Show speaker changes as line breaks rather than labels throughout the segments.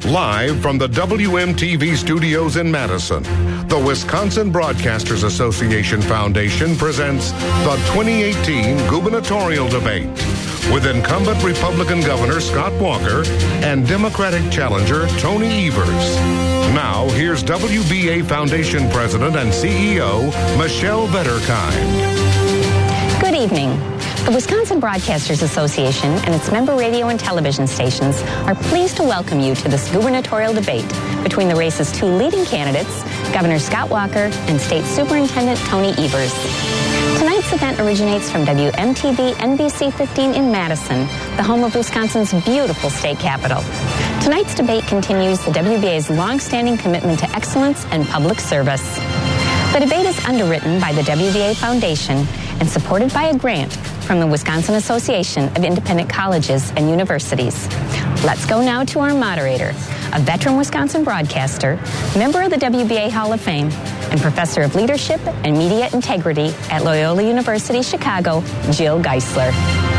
Live from the WMTV studios in Madison, the Wisconsin Broadcasters Association Foundation presents the 2018 gubernatorial debate with incumbent Republican Governor Scott Walker and Democratic challenger Tony Evers. Now, here's WBA Foundation President and CEO Michelle Vetterkind.
Good evening. The Wisconsin Broadcasters Association and its member radio and television stations are pleased to welcome you to this gubernatorial debate between the race's two leading candidates, Governor Scott Walker and State Superintendent Tony Evers. Tonight's event originates from WMTV NBC 15 in Madison, the home of Wisconsin's beautiful state capital. Tonight's debate continues the WBA's long-standing commitment to excellence and public service. The debate is underwritten by the WBA Foundation and supported by a grant from the Wisconsin Association of Independent Colleges and Universities. Let's go now to our moderator, a veteran Wisconsin broadcaster, member of the WBA Hall of Fame, and professor of leadership and media integrity at Loyola University Chicago, Jill Geisler.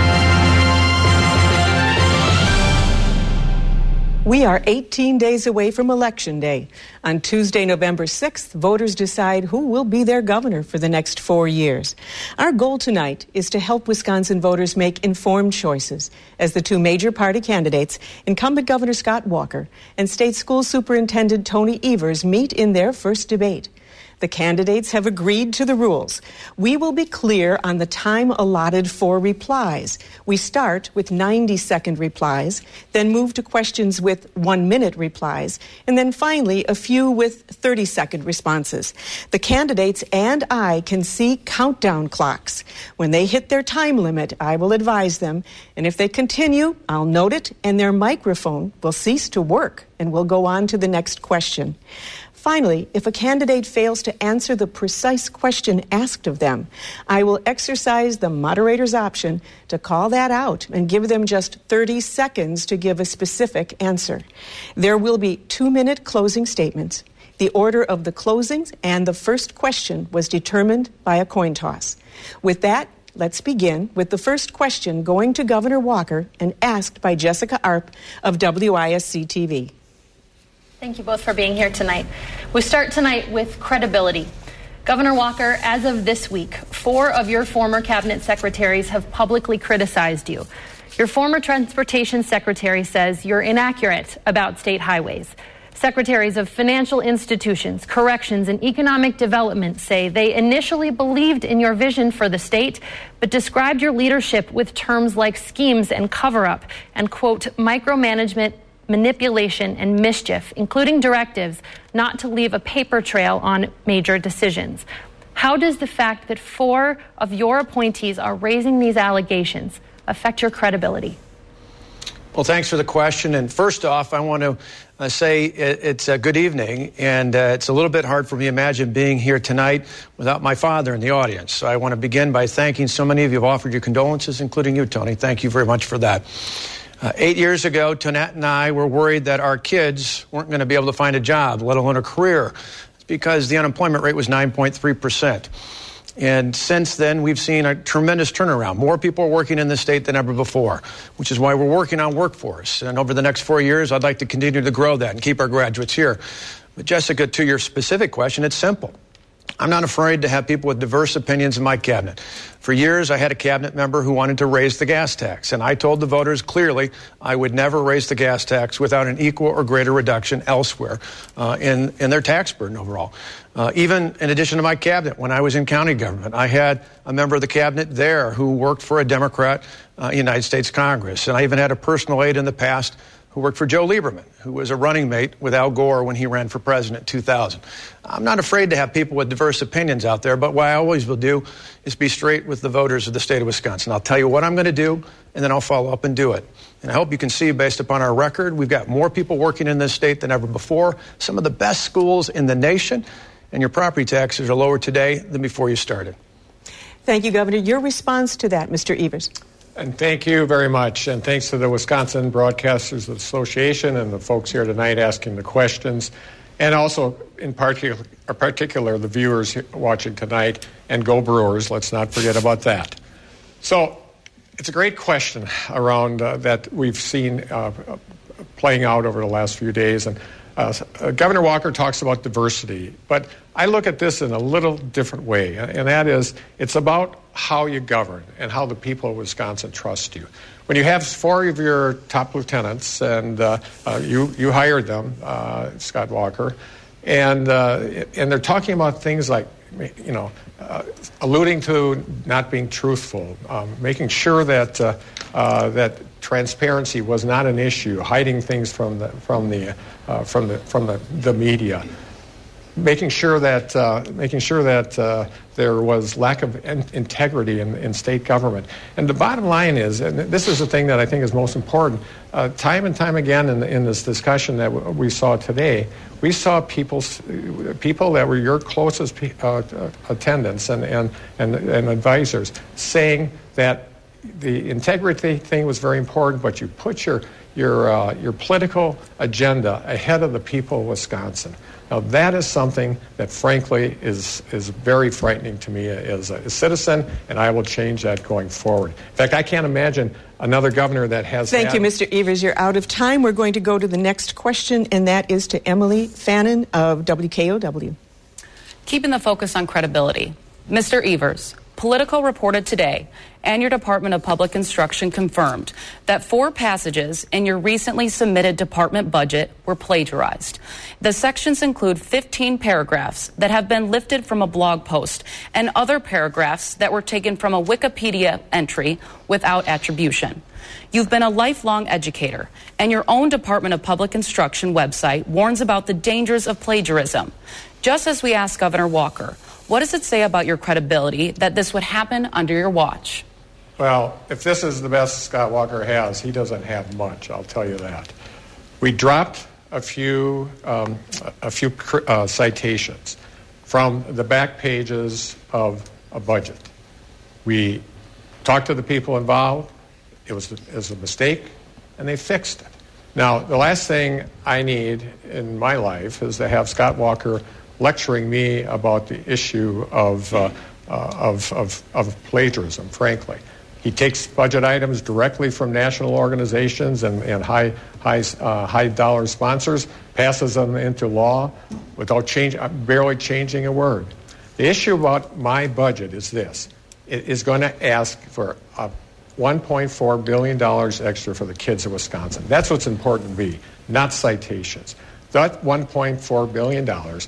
We are 18 days away from Election Day. On Tuesday, November 6th, voters decide who will be their governor for the next 4 years. Our goal tonight is to help Wisconsin voters make informed choices as the two major party candidates, incumbent Governor Scott Walker and State School Superintendent Tony Evers, meet in their first debate. The candidates have agreed to the rules. We will be clear on the time allotted for replies. We start with 90-second replies, then move to questions with 1-minute replies, and then finally a few with 30-second responses. The candidates and I can see countdown clocks. When they hit their time limit, I will advise them, and if they continue, I'll note it, and their microphone will cease to work, and we'll go on to the next question. Finally, if a candidate fails to answer the precise question asked of them, I will exercise the moderator's option to call that out and give them just 30 seconds to give a specific answer. There will be 2-minute closing statements. The order of the closings and the first question was determined by a coin toss. With that, let's begin with the first question going to Governor Walker and asked by Jessica Arp of WISC-TV.
Thank you both for being here tonight. We start tonight with credibility. Governor Walker, as of this week, 4 of your former cabinet secretaries have publicly criticized you. Your former transportation secretary says you're inaccurate about state highways. Secretaries of financial institutions, corrections, and economic development say they initially believed in your vision for the state, but described your leadership with terms like schemes and cover-up and, quote, micromanagement, manipulation, and mischief, including directives not to leave a paper trail on major decisions. How does the fact that 4 of your appointees are raising these allegations affect your credibility?
Well, thanks for the question. And first off, I want to say it's a good evening, and it's a little bit hard for me to imagine being here tonight without my father in the audience. So I want to begin by thanking so many of you who have offered your condolences, including you, Tony. Thank you very much for that. 8 years ago, Tonette and I were worried that our kids weren't going to be able to find a job, let alone a career. It's because the unemployment rate was 9.3%. And since then, we've seen a tremendous turnaround. More people are working in the state than ever before, which is why we're working on workforce. And over the next 4 years, I'd like to continue to grow that and keep our graduates here. But Jessica, to your specific question, it's simple. I'm not afraid to have people with diverse opinions in my cabinet. For years, I had a cabinet member who wanted to raise the gas tax, and I told the voters clearly I would never raise the gas tax without an equal or greater reduction elsewhere in their tax burden overall. Even in addition to my cabinet, when I was in county government, I had a member of the cabinet there who worked for a Democrat in United States Congress, and I even had a personal aide in the past who worked for Joe Lieberman, who was a running mate with Al Gore when he ran for president in 2000. I'm not afraid to have people with diverse opinions out there, but what I always will do is be straight with the voters of the state of Wisconsin. I'll tell you what I'm going to do, and then I'll follow up and do it. And I hope you can see, based upon our record, we've got more people working in this state than ever before, some of the best schools in the nation, and your property taxes are lower today than before you started.
Thank you, Governor. Your response to that, Mr. Evers.
And thank you very much. And thanks to the Wisconsin Broadcasters Association and the folks here tonight asking the questions. And also, in particular, the viewers watching tonight. And go Brewers, let's not forget about that. So it's a great question around that we've seen playing out over the last few days. And Governor Walker talks about diversity, but I look at this in a little different way, and that is it's about how you govern and how the people of Wisconsin trust you. When you have 4 of your top lieutenants, and you hired them, Scott Walker, and they're talking about things like, alluding to not being truthful, making sure that that transparency was not an issue, hiding things from the media, making sure that there was lack of integrity in state government. And the bottom line is, and this is the thing that I think is most important, time and time again in this discussion that we saw today, we saw people that were your closest attendants and advisors saying that the integrity thing was very important, but you put your political agenda ahead of the people of Wisconsin. Now, that is something that, frankly, is very frightening to me as a citizen, and I will change that going forward. In fact, I can't imagine another governor that has
Thank you, Mr. Evers. You're out of time. We're going to go to the next question, and that is to Emily Fannin of WKOW.
Keeping the focus on credibility. Mr. Evers, Politico reported today, and your Department of Public Instruction confirmed that 4 passages in your recently submitted department budget were plagiarized. The sections include 15 paragraphs that have been lifted from a blog post and other paragraphs that were taken from a Wikipedia entry without attribution. You've been a lifelong educator, and your own Department of Public Instruction website warns about the dangers of plagiarism. Just as we asked Governor Walker, what does it say about your credibility that this would happen under your watch?
Well, if this is the best Scott Walker has, he doesn't have much, I'll tell you that. We dropped a few citations from the back pages of a budget. We talked to the people involved. It was a mistake, and they fixed it. Now, the last thing I need in my life is to have Scott Walker lecturing me about the issue of plagiarism, frankly. He takes budget items directly from national organizations and high dollar sponsors, passes them into law without barely changing a word. The issue about my budget is this. It is going to ask for $1.4 billion extra for the kids of Wisconsin. That's what's important to me, not citations. That $1.4 billion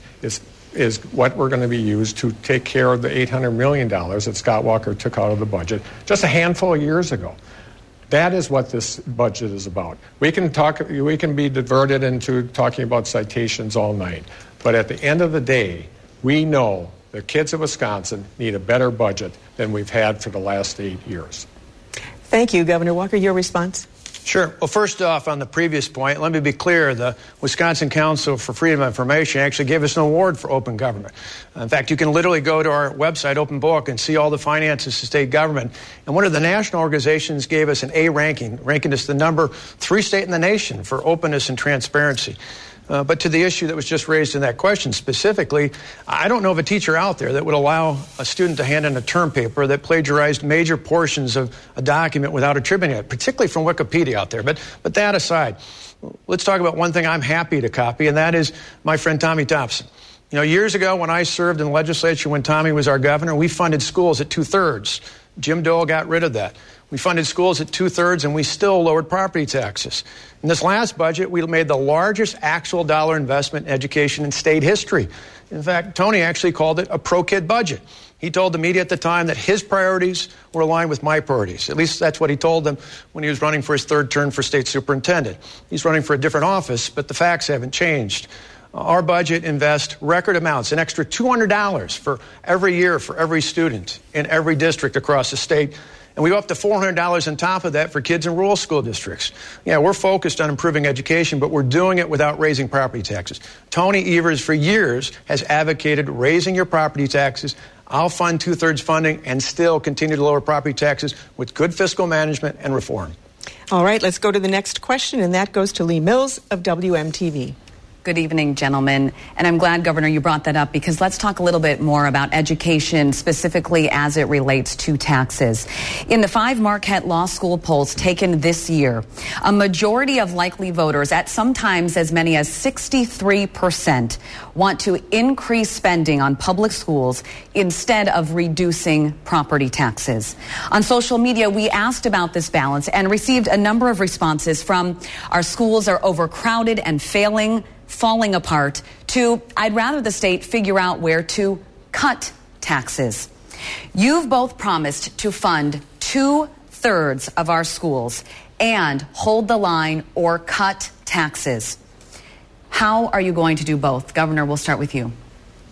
is what we're going to be used to take care of the $800 million that Scott Walker took out of the budget just a handful of years ago. That is what this budget is about. We can be diverted into talking about citations all night, but at the end of the day, we know the kids of Wisconsin need a better budget than we've had for the last 8 years.
Thank you, Governor Walker. Your response?
Sure. Well, first off, on the previous point, let me be clear. The Wisconsin Council for Freedom of Information actually gave us an award for open government. In fact, you can literally go to our website, Open Book, and see all the finances to state government. And one of the national organizations gave us an A ranking us the number 3 state in the nation for openness and transparency. But to the issue that was just raised in that question specifically, I don't know of a teacher out there that would allow a student to hand in a term paper that plagiarized major portions of a document without attributing it, particularly from Wikipedia out there. But that aside, let's talk about one thing I'm happy to copy, and that is my friend Tommy Thompson. You know, years ago when I served in the legislature, when Tommy was our governor, we funded schools at 2/3. Jim Dole got rid of that. We funded schools at 2/3, and we still lowered property taxes. In this last budget, we made the largest actual dollar investment in education in state history. In fact, Tony actually called it a pro-kid budget. He told the media at the time that his priorities were aligned with my priorities. At least that's what he told them when he was running for his 3rd term for state superintendent. He's running for a different office, but the facts haven't changed. Our budget invests record amounts, an extra $200 for every year for every student in every district across the state. And we go up to $400 on top of that for kids in rural school districts. Yeah, we're focused on improving education, but we're doing it without raising property taxes. Tony Evers, for years, has advocated raising your property taxes. I'll fund 2/3 funding and still continue to lower property taxes with good fiscal management and reform.
All right, let's go to the next question, and that goes to Lee Mills of WMTV.
Good evening, gentlemen. And I'm glad, Governor, you brought that up, because let's talk a little bit more about education, specifically as it relates to taxes. In the 5 Marquette Law School polls taken this year, a majority of likely voters, at sometimes as many as 63%, want to increase spending on public schools instead of reducing property taxes. On social media, we asked about this balance and received a number of responses from "our schools are overcrowded and falling apart" to "I'd rather the state figure out where to cut taxes." You've both promised to fund 2/3 of our schools and hold the line or cut taxes. How are you going to do both? Governor, we'll start with you.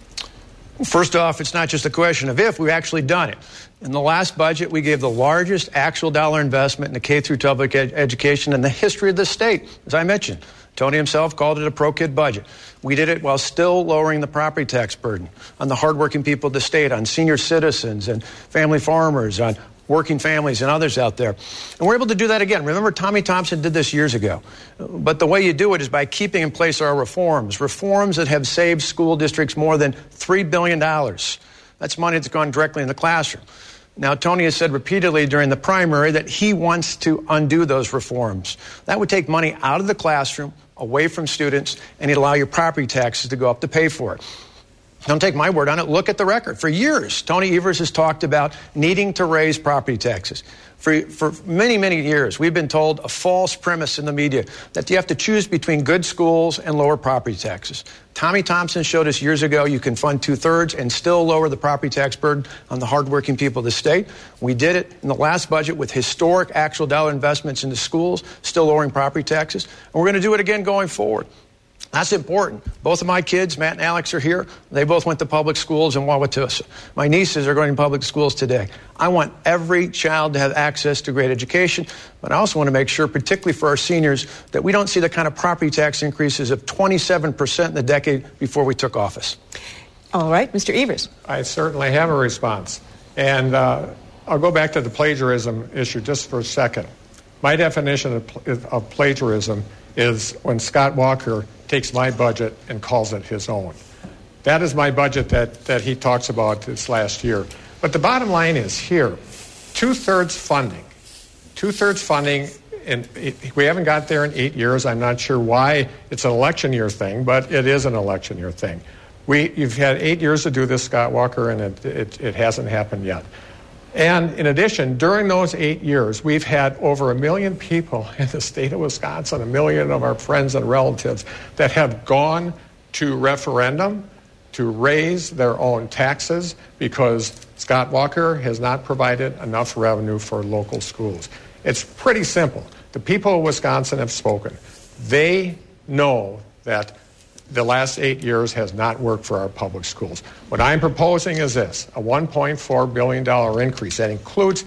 First off, it's not just a question of if, we've actually done it. In the last budget, we gave the largest actual dollar investment in the K-12 education in the history of the state. As I mentioned, Tony himself called it a pro-kid budget. We did it while still lowering the property tax burden on the hardworking people of the state, on senior citizens and family farmers, on working families and others out there. And we're able to do that again. Remember, Tommy Thompson did this years ago. But the way you do it is by keeping in place our reforms that have saved school districts more than $3 billion. That's money that's gone directly in the classroom. Now, Tony has said repeatedly during the primary that he wants to undo those reforms. That would take money out of the classroom, away from students, and he'd allow your property taxes to go up to pay for it. Don't take my word on it. Look at the record. For years, Tony Evers has talked about needing to raise property taxes. For many, many years, we've been told a false premise in the media that you have to choose between good schools and lower property taxes. Tommy Thompson showed us years ago you can fund 2/3 and still lower the property tax burden on the hardworking people of the state. We did it in the last budget with historic actual dollar investments into schools, still lowering property taxes. And we're going to do it again going forward. That's important. Both of my kids, Matt and Alex, are here. They both went to public schools in Wauwatosa. My nieces are going to public schools today. I want every child to have access to great education, but I also want to make sure, particularly for our seniors, that we don't see the kind of property tax increases of 27% in the decade before we took office.
All right, Mr. Evers.
I certainly have a response. And I'll go back to the plagiarism issue just for a second. My definition of plagiarism is when Scott Walker takes my budget and calls it his own. That is my budget that he talks about this last year. But the bottom line is here, 2/3 funding. 2/3 funding, and we haven't got there in 8 years. I'm not sure why it's an election year thing, but it is an election year thing. You've had 8 years to do this, Scott Walker, and it hasn't happened yet. And in addition, during those 8 years, we've had over 1 million people in the state of Wisconsin, 1 million of our friends and relatives that have gone to referendum to raise their own taxes because Scott Walker has not provided enough revenue for local schools. It's pretty simple. The people of Wisconsin have spoken. They know that the last 8 years has not worked for our public schools. What I'm proposing is this, a $1.4 billion increase. That includes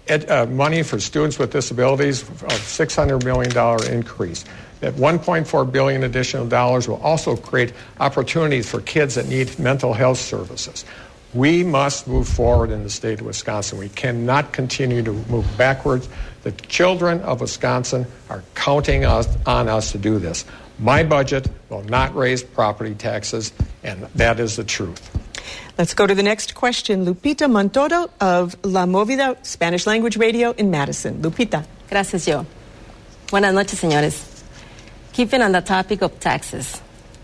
money for students with disabilities, a $600 million increase. That $1.4 billion additional dollars will also create opportunities for kids that need mental health services. We must move forward in the state of Wisconsin. We cannot continue to move backwards. The children of Wisconsin are counting on us to do this. My budget will not raise property taxes, and that is the truth.
Let's go to the next question. Lupita Montoro of La Movida Spanish Language Radio in Madison. Lupita.
Gracias, Joe. Buenas noches, señores. Keeping on the topic of taxes.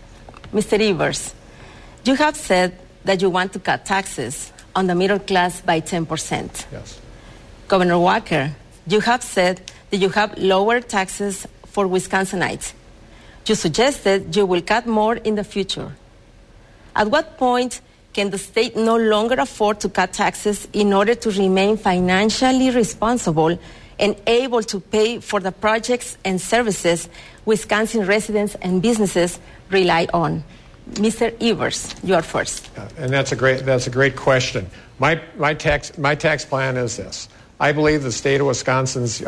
Mr. Evers, you have said that you want to cut taxes on the middle class by 10%.
Yes.
Governor Walker, you have said that you have lowered taxes for Wisconsinites. You suggested you will cut more in the future. At what point can the state no longer afford to cut taxes in order to remain financially responsible and able to pay for the projects and services Wisconsin residents and businesses rely on? Mr. Evers, you are first.
And that's a great question. My tax plan is this. I believe the state of Wisconsin's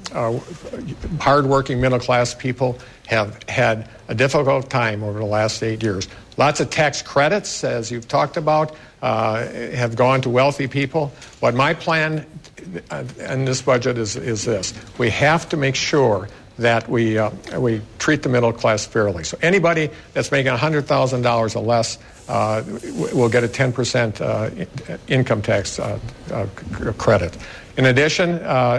hardworking middle-class people have had a difficult time over the last 8 years. Lots of tax credits, as you've talked about, have gone to wealthy people. But my plan in this budget is this. We have to make sure that we treat the middle class fairly. So anybody that's making $100,000 or less will get a 10% income tax credit. In addition,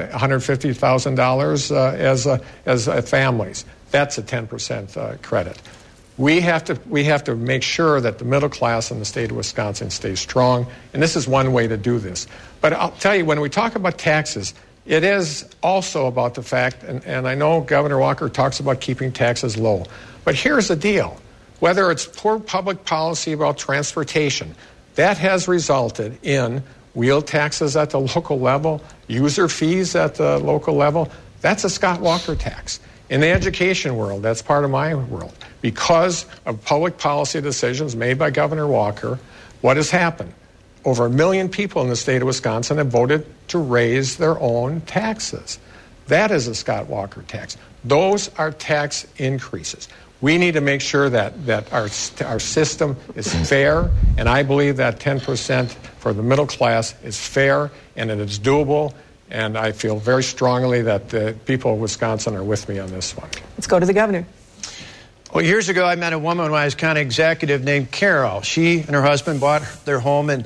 $150,000 as families. That's a 10% credit. We have to make sure that the middle class in the state of Wisconsin stays strong, and this is one way to do this. But I'll tell you, when we talk about taxes, it is also about the fact, and I know Governor Walker talks about keeping taxes low, but here's the deal. Whether it's poor public policy about transportation, that has resulted in wheel taxes at the local level, user fees at the local level. That's a Scott Walker tax. In the education world, that's part of my world. Because of public policy decisions made by Governor Walker, what has happened? Over 1 million people in the state of Wisconsin have voted to raise their own taxes. That is a Scott Walker tax. Those are tax increases. We need to make sure that our system is fair, and I believe that 10% for the middle class is fair and it is doable. And I feel very strongly that the people of Wisconsin are with me on this one.
Let's go to the governor.
Well, years ago, I met a woman when I was county executive named Carol. She and her husband bought their home in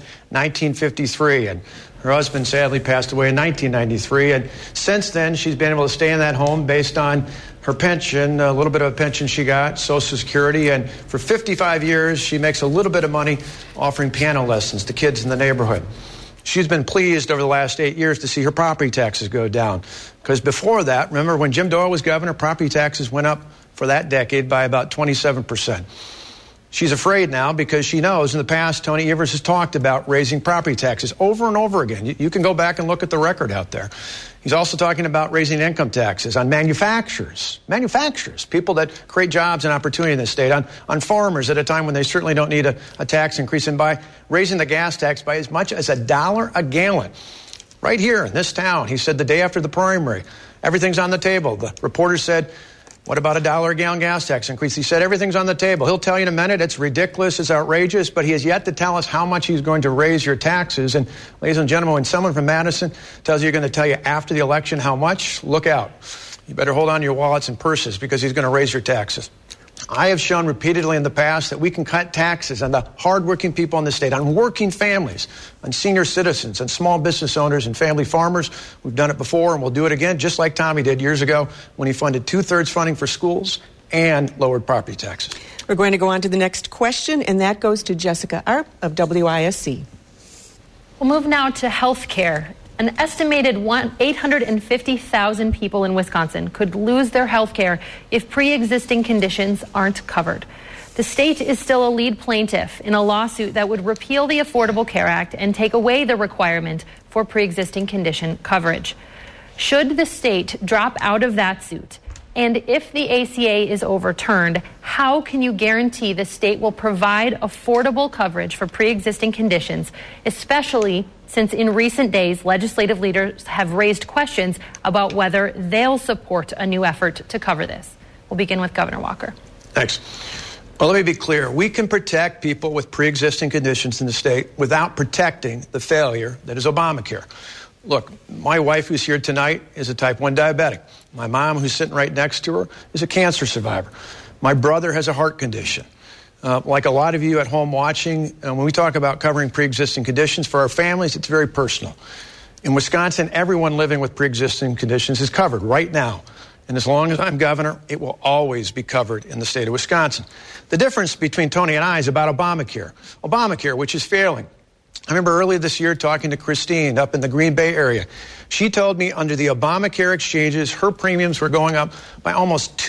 1953, and her husband sadly passed away in 1993. And since then, she's been able to stay in that home based on her pension, a little bit of a pension she got, Social Security. And for 55 years, she makes a little bit of money offering piano lessons to kids in the neighborhood. She's been pleased over the last 8 years to see her property taxes go down. Because before that, remember when Jim Doyle was governor, property taxes went up for that decade by about 27%. She's afraid now because she knows in the past Tony Evers has talked about raising property taxes over and over again. You can go back and look at the record out there. He's also talking about raising income taxes on manufacturers, people that create jobs and opportunity in this state, on farmers at a time when they certainly don't need a tax increase, and by raising the gas tax by as much as $1 a gallon. Right here in this town, he said the day after the primary, everything's on the table. The reporter said, what about $1 a gallon gas tax increase? He said everything's on the table. He'll tell you in a minute it's ridiculous, it's outrageous, but he has yet to tell us how much he's going to raise your taxes. And ladies and gentlemen, when someone from Madison tells you going to tell you after the election how much, look out. You better hold on to your wallets and purses because he's going to raise your taxes. I have shown repeatedly in the past that we can cut taxes on the hardworking people in the state, on working families, on senior citizens, on small business owners and family farmers. We've done it before and we'll do it again, just like Tommy did years ago when he funded 2/3 funding for schools and lowered property taxes.
We're going to go on to the next question, and that goes to Jessica Arp of WISC.
We'll move now to health care. An estimated 850,000 people in Wisconsin could lose their health care if pre-existing conditions aren't covered. The state is still a lead plaintiff in a lawsuit that would repeal the Affordable Care Act and take away the requirement for pre-existing condition coverage. Should the state drop out of that suit, and if the ACA is overturned, how can you guarantee the state will provide affordable coverage for pre-existing conditions, especially since in recent days, legislative leaders have raised questions about whether they'll support a new effort to cover this? We'll begin with Governor Walker.
Thanks. Well, let me be clear. We can protect people with pre-existing conditions in the state without protecting the failure that is Obamacare. Look, my wife who's here tonight is a type 1 diabetic. My mom, who's sitting right next to her, is a cancer survivor. My brother has a heart condition. Like a lot of you at home watching, when we talk about covering pre-existing conditions for our families, it's very personal. In Wisconsin, everyone living with pre-existing conditions is covered right now. And as long as I'm governor, it will always be covered in the state of Wisconsin. The difference between Tony and I is about Obamacare. Obamacare, which is failing. I remember earlier this year talking to Christine up in the Green Bay area. She told me under the Obamacare exchanges, her premiums were going up by almost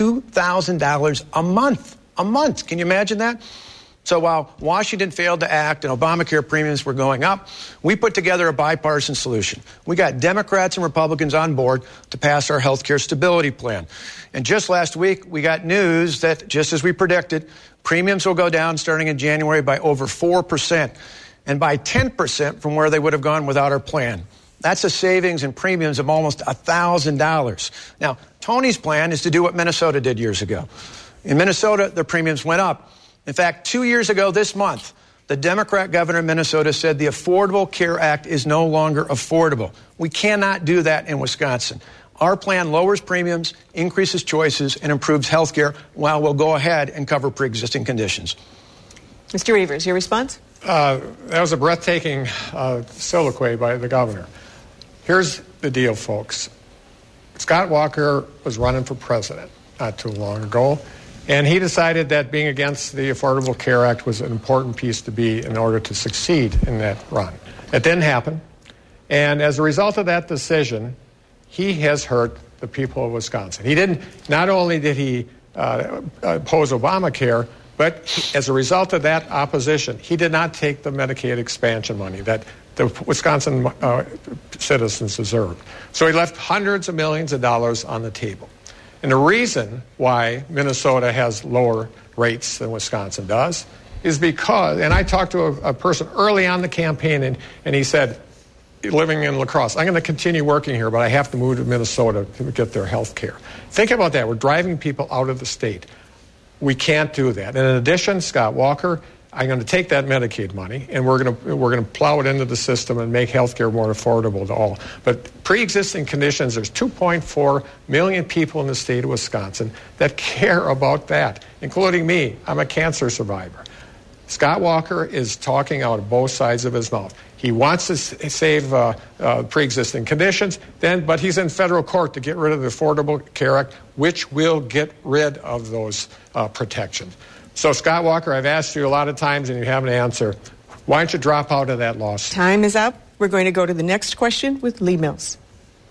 $2,000 a month. A month. Can you imagine that? So while Washington failed to act and Obamacare premiums were going up, we put together a bipartisan solution. We got Democrats and Republicans on board to pass our health care stability plan. And just last week, we got news that, just as we predicted, premiums will go down starting in January by over 4% and by 10% from where they would have gone without our plan. That's a savings in premiums of almost $1,000. Now, Tony's plan is to do what Minnesota did years ago. In Minnesota, the premiums went up. In fact, 2 years ago this month, the Democrat governor of Minnesota said the Affordable Care Act is no longer affordable. We cannot do that in Wisconsin. Our plan lowers premiums, increases choices, and improves health care while we'll go ahead and cover pre-existing conditions.
Mr. Evers, your response?
That was a breathtaking soliloquy by the governor. Here's the deal, folks. Scott Walker was running for president not too long ago, and he decided that being against the Affordable Care Act was an important piece to be in order to succeed in that run. It didn't happen, and as a result of that decision, he has hurt the people of Wisconsin. Not only did he oppose Obamacare, but as a result of that opposition, he did not take the Medicaid expansion money that the Wisconsin citizens deserved. So he left hundreds of millions of dollars on the table. And the reason why Minnesota has lower rates than Wisconsin does is because, and I talked to a person early on the campaign, and he said, living in La Crosse, I'm going to continue working here, but I have to move to Minnesota to get their health care. Think about that. We're driving people out of the state. We can't do that. And in addition, Scott Walker, I'm going to take that Medicaid money and we're going to plow it into the system and make health care more affordable to all. But pre-existing conditions, there's 2.4 million people in the state of Wisconsin that care about that, including me. I'm a cancer survivor. Scott Walker is talking out of both sides of his mouth. He wants to save pre-existing conditions, but he's in federal court to get rid of the Affordable Care Act, which will get rid of those protections. So, Scott Walker, I've asked you a lot of times and you haven't answered. Why don't you drop out of that lawsuit?
Time is up. We're going to go to the next question with Lee Mills.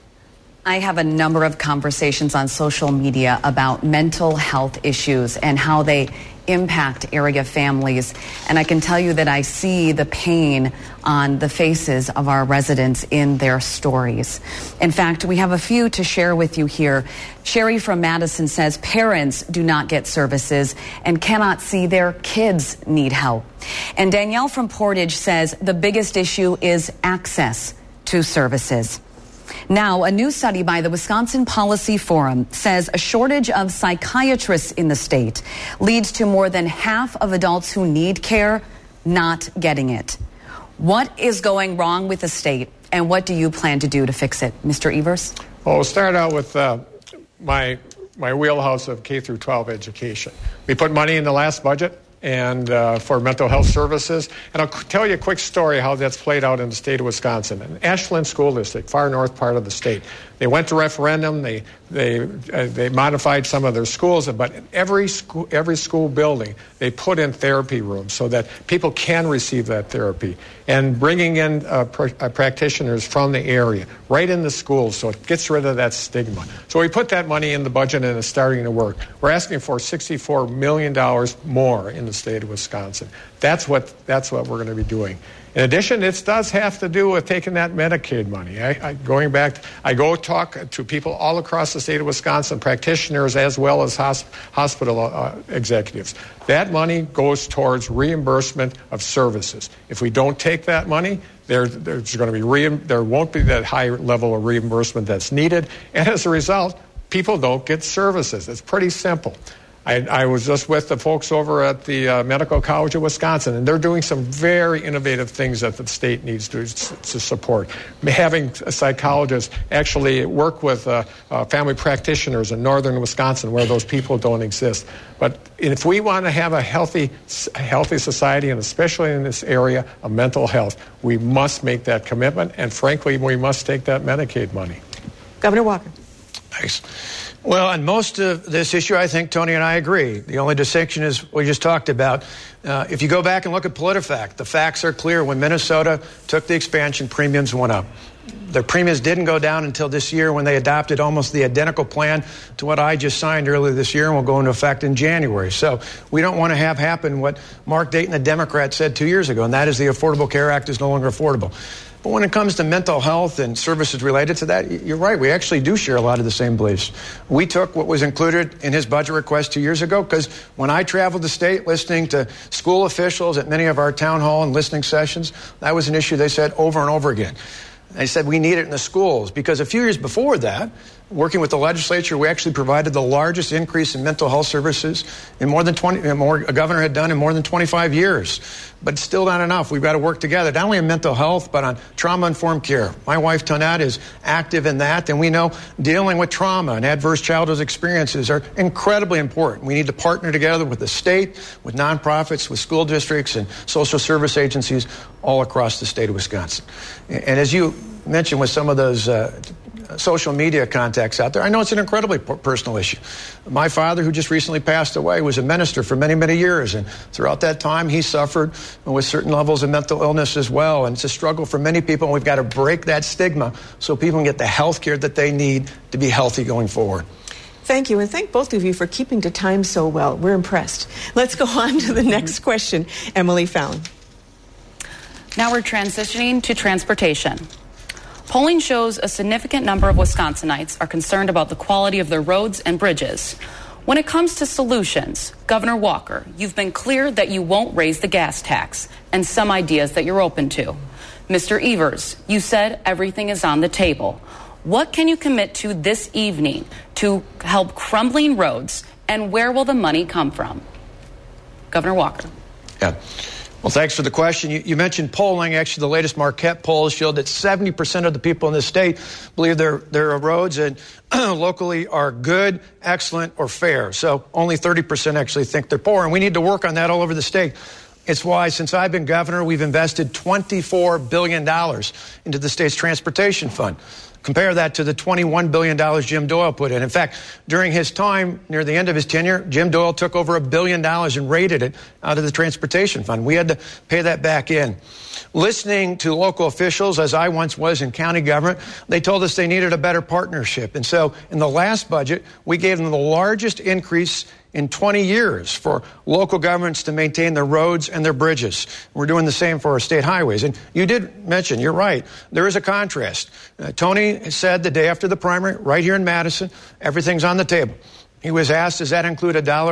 I have a number of conversations on social media about mental health issues and how they impact area families. And I can tell you that I see the pain on the faces of our residents in their stories. In fact, we have a few to share with you here. Sherry from Madison says parents do not get services and cannot see their kids need help. And Danielle from Portage says the biggest issue is access to services. Now, a new study by the Wisconsin Policy Forum says a shortage of psychiatrists in the state leads to more than half of adults who need care not getting it. What is going wrong with the state, and what do you plan to do to fix it? Mr. Evers?
Well, we'll start out with my wheelhouse of K through 12 education. We put money in the last budget and for mental health services. And I'll tell you a quick story how that's played out in the state of Wisconsin. In Ashland School District, far north part of the state, they went to referendum. They modified some of their schools, but in every school building, they put in therapy rooms so that people can receive that therapy. And bringing in practitioners from the area right in the schools, so it gets rid of that stigma. So we put that money in the budget, and it's starting to work. We're asking for $64 million more in the state of Wisconsin. That's what we're going to be doing. In addition, it does have to do with taking that Medicaid money. I go talk to people all across the state of Wisconsin, practitioners as well as hospital executives. That money goes towards reimbursement of services. If we don't take that money, there won't be that high level of reimbursement that's needed, and as a result, people don't get services. It's pretty simple. I was just with the folks over at the Medical College of Wisconsin, and they're doing some very innovative things that the state needs to support. Having psychologists actually work with family practitioners in northern Wisconsin where those people don't exist. But if we want to have a healthy society, and especially in this area of mental health, we must make that commitment, and frankly, we must take that Medicaid money.
Governor Walker.
Thanks. Well, on most of this issue, I think Tony and I agree. The only distinction is what we just talked about. If you go back and look at PolitiFact, the facts are clear. When Minnesota took the expansion, premiums went up. The premiums didn't go down until this year when they adopted almost the identical plan to what I just signed earlier this year and will go into effect in January. So we don't want to have happen what Mark Dayton, the Democrat, said 2 years ago, and that is the Affordable Care Act is no longer affordable. But when it comes to mental health and services related to that, you're right. We actually do share a lot of the same beliefs. We took what was included in his budget request 2 years ago because when I traveled the state listening to school officials at many of our town hall and listening sessions, that was an issue they said over and over again. They said we need it in the schools because a few years before that, working with the legislature, we actually provided the largest increase in mental health services in more than a governor had done in more than 25 years. But it's still not enough. We've got to work together, not only on mental health, but on trauma-informed care. My wife, Tonette, is active in that, and we know dealing with trauma and adverse childhood experiences are incredibly important. We need to partner together with the state, with nonprofits, with school districts, and social service agencies all across the state of Wisconsin. And as you mentioned with some of those social media contacts out there, I know it's an incredibly personal issue. My father, who just recently passed away, was a minister for many, many years, and throughout that time he suffered with certain levels of mental illness as well, and it's a struggle for many people, and we've got to break that stigma so people can get the health care that they need to be healthy going forward.
Thank you, and thank both of you for keeping to time so well. We're impressed. Let's go on to the next question. Emily Fallon.
Now we're transitioning to transportation. Polling shows a significant number of Wisconsinites are concerned about the quality of their roads and bridges. When it comes to solutions, Governor Walker, you've been clear that you won't raise the gas tax and some ideas that you're open to. Mr. Evers, you said everything is on the table. What can you commit to this evening to help crumbling roads, and where will the money come from? Governor Walker.
Yeah. Well, thanks for the question. You mentioned polling. Actually, the latest Marquette poll showed that 70% of the people in the state believe their roads and locally are good, excellent, or fair. So only 30% actually think they're poor, and we need to work on that all over the state. It's why, since I've been governor, we've invested $24 billion into the state's transportation fund. Compare that to the $21 billion Jim Doyle put in. In fact, during his time, near the end of his tenure, Jim Doyle took over $1 billion and raided it out of the transportation fund. We had to pay that back in. Listening to local officials, as I once was in county government, they told us they needed a better partnership. And so in the last budget, we gave them the largest increase in 20 years for local governments to maintain their roads and their bridges. We're doing the same for our state highways. And you did mention, you're right, there is a contrast. Tony said the day after the primary, right here in Madison, everything's on the table. He was asked, does that include a $1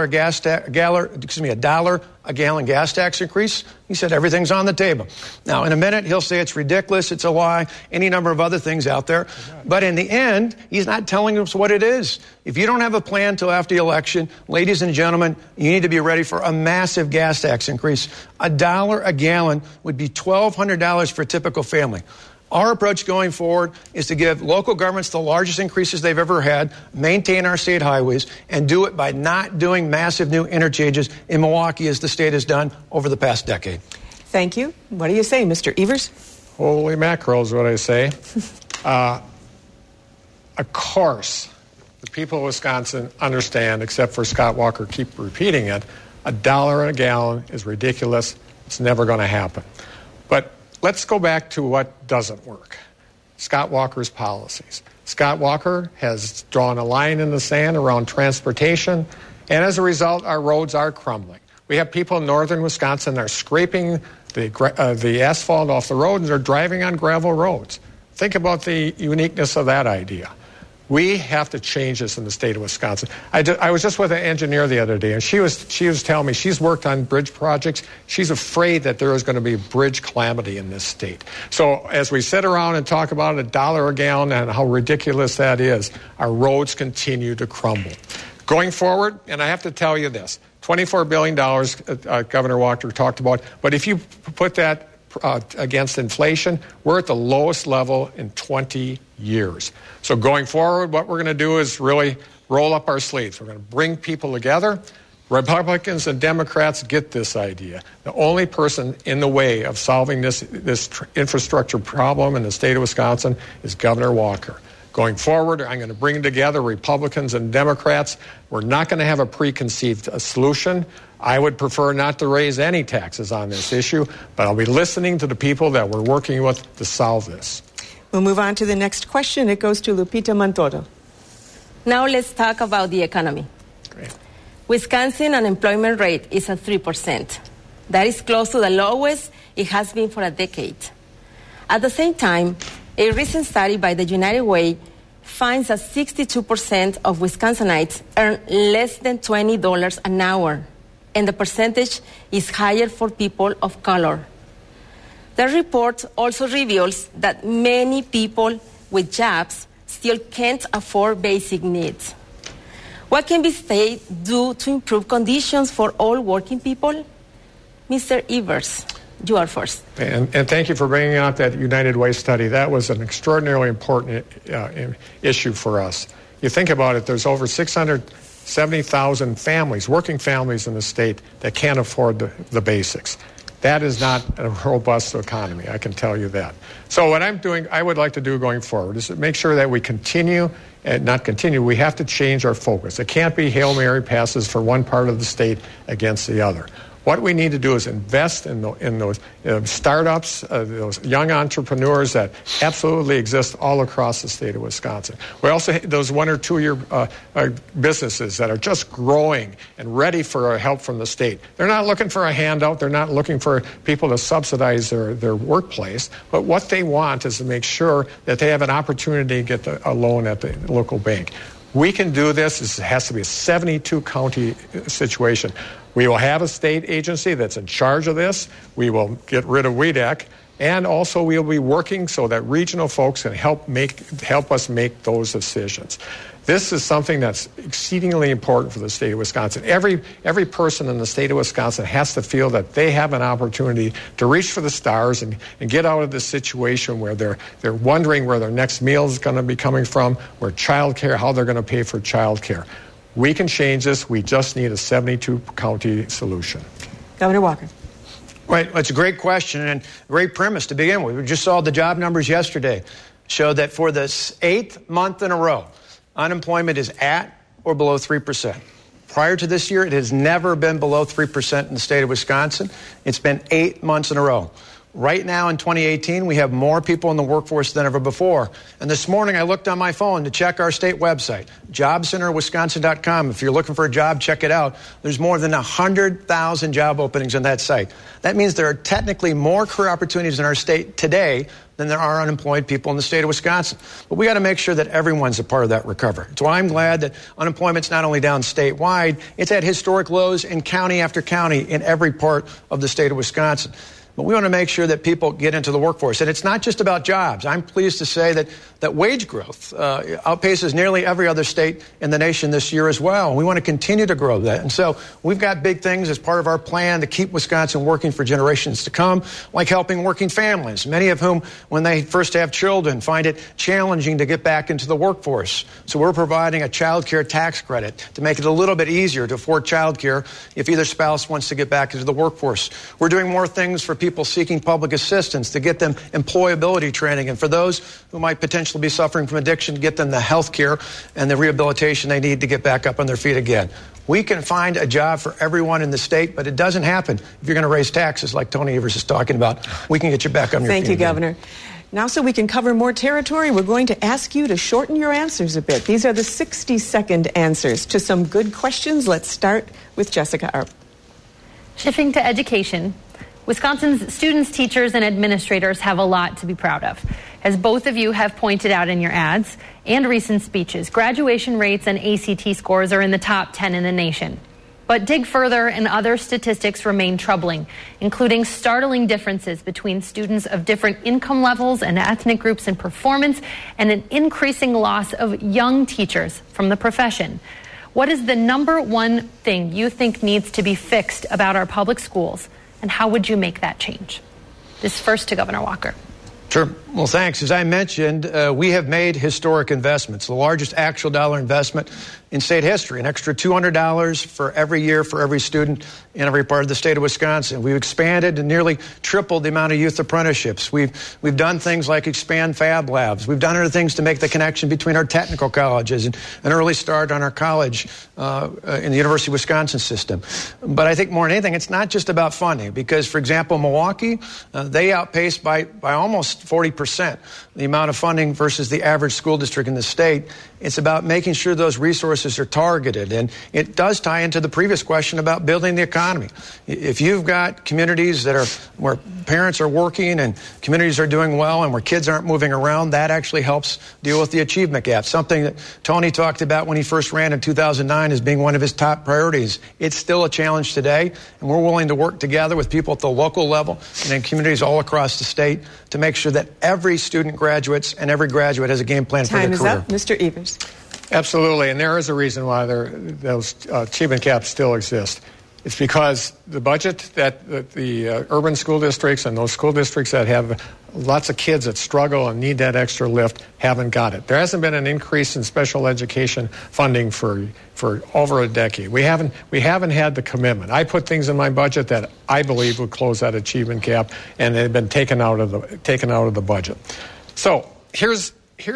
a gallon gas tax increase? He said everything's on the table. Now, in a minute, he'll say it's ridiculous, it's a lie, any number of other things out there. But in the end, he's not telling us what it is. If you don't have a plan until after the election, ladies and gentlemen, you need to be ready for a massive gas tax increase. $1 a gallon would be $1,200 for a typical family. Our approach going forward is to give local governments the largest increases they've ever had, maintain our state highways, and do it by not doing massive new interchanges in Milwaukee as the state has done over the past decade.
Thank you. What do you say, Mr. Evers?
Holy mackerel is what I say. Of course, the people of Wisconsin understand, except for Scott Walker keep repeating it, $1 a gallon is ridiculous. It's never going to happen. But let's go back to what doesn't work. Scott Walker's policies. Scott Walker has drawn a line in the sand around transportation, and as a result, our roads are crumbling. We have people in northern Wisconsin that are scraping the asphalt off the road, and they're driving on gravel roads. Think about the uniqueness of that idea. We have to change this in the state of Wisconsin. I was just with an engineer the other day, and she was telling me she's worked on bridge projects. She's afraid that there is going to be bridge calamity in this state. So as we sit around and talk about $1 a gallon and how ridiculous that is, our roads continue to crumble. Going forward, and I have to tell you this, $24 billion Governor Walker talked about, but if you put that against inflation, we're at the lowest level in 20 years. So going forward, what we're going to do is really roll up our sleeves. We're going to bring people together. Republicans and Democrats get this idea. The only person in the way of solving this infrastructure problem in the state of Wisconsin is Governor Walker. Going forward, I'm going to bring together Republicans and Democrats. We're not going to have a preconceived solution. I would prefer not to raise any taxes on this issue, but I'll be listening to the people that we're working with to solve this.
We'll move on to the next question. It goes to Lupita Montoro.
Now let's talk about the economy.
Great.
Wisconsin unemployment rate is at 3%. That is close to the lowest it has been for a decade. At the same time, a recent study by the United Way finds that 62% of Wisconsinites earn less than $20 an hour, and the percentage is higher for people of color. The report also reveals that many people with jobs still can't afford basic needs. What can the state do to improve conditions for all working people? Mr. Evers, you are first.
And thank you for bringing out that United Way study. That was an extraordinarily important issue for us. You think about it, there's over 670,000 families, working families in the state that can't afford the basics. That is not a robust economy, I can tell you that. So what I would like to do going forward is to make sure that we we have to change our focus. It can't be Hail Mary passes for one part of the state against the other. What we need to do is invest in those startups, those young entrepreneurs that absolutely exist all across the state of Wisconsin. We also have those 1 or 2 year businesses that are just growing and ready for help from the state. They're not looking for a handout. They're not looking for people to subsidize their workplace. But what they want is to make sure that they have an opportunity to get a loan at the local bank. We can do this. This has to be a 72-county situation. We will have a state agency that's in charge of this. We will get rid of WEDAC. And also we'll be working so that regional folks can help us make those decisions. This is something that's exceedingly important for the state of Wisconsin. Every person in the state of Wisconsin has to feel that they have an opportunity to reach for the stars and get out of this situation where they're wondering where their next meal is going to be coming from, where childcare, how they're going to pay for childcare. We can change this. We just need a 72-county solution.
Governor Walker.
Right. Well, it's a great question and a great premise to begin with. We just saw the job numbers yesterday show that for the 8th month in a row, unemployment is at or below 3%. Prior to this year, it has never been below 3% in the state of Wisconsin. It's been 8 months in a row. Right now in 2018, we have more people in the workforce than ever before. And this morning, I looked on my phone to check our state website, jobcenterwisconsin.com. If you're looking for a job, check it out. There's more than 100,000 job openings on that site. That means there are technically more career opportunities in our state today than there are unemployed people in the state of Wisconsin. But we got to make sure that everyone's a part of that recovery. So I'm glad that unemployment's not only down statewide, it's at historic lows in county after county in every part of the state of Wisconsin. But we want to make sure that people get into the workforce. And it's not just about jobs. I'm pleased to say that wage growth outpaces nearly every other state in the nation this year as well. We want to continue to grow that. And so we've got big things as part of our plan to keep Wisconsin working for generations to come, like helping working families, many of whom, when they first have children, find it challenging to get back into the workforce. So we're providing a child care tax credit to make it a little bit easier to afford child care if either spouse wants to get back into the workforce. We're doing more things for people seeking public assistance to get them employability training, and for those who might potentially be suffering from addiction, to get them the health care and the rehabilitation they need to get back up on their feet again. We can find a job for everyone in the state, but it doesn't happen if you're going to raise taxes like Tony Evers is talking about. We can get you back on your feet.
Thank you,
again.
Governor. Now, so we can cover more territory, we're going to ask you to shorten your answers a bit. These are the 60-second answers to some good questions. Let's start with Jessica Arp.
Shifting to education, Wisconsin's students, teachers, and administrators have a lot to be proud of. As both of you have pointed out in your ads and recent speeches, graduation rates and ACT scores are in the top 10 in the nation. But dig further and other statistics remain troubling, including startling differences between students of different income levels and ethnic groups in performance, and an increasing loss of young teachers from the profession. What is the number one thing you think needs to be fixed about our public schools? And how would you make that change? This first to Governor Walker.
Sure. Well, thanks. As I mentioned, we have made historic investments, the largest actual dollar investment in state history, an extra $200 for every year for every student in every part of the state of Wisconsin. We've expanded and nearly tripled the amount of youth apprenticeships. We've done things like expand Fab Labs. We've done other things to make the connection between our technical colleges and an early start on our college in the University of Wisconsin system. But I think more than anything, it's not just about funding, because, for example, Milwaukee, they outpaced by almost 40% the amount of funding versus the average school district in the state. It's about making sure those resources are targeted. And it does tie into the previous question about building the economy. If you've got communities that are where parents are working and communities are doing well and where kids aren't moving around, that actually helps deal with the achievement gap, something that Tony talked about when he first ran in 2009 as being one of his top priorities. It's still a challenge today, and we're willing to work together with people at the local level and in communities all across the state to make sure sure that every student graduates and every graduate has a game plan for their career.
Time is up. Mr. Evers.
Absolutely, and there is a reason why those achievement gaps still exist. It's because the budget that the urban school districts and those school districts that have lots of kids that struggle and need that extra lift haven't got it. There hasn't been an increase in special education funding for over a decade. We haven't had the commitment. I put things in my budget that I believe would close that achievement gap, and they've been taken out of the budget. So here's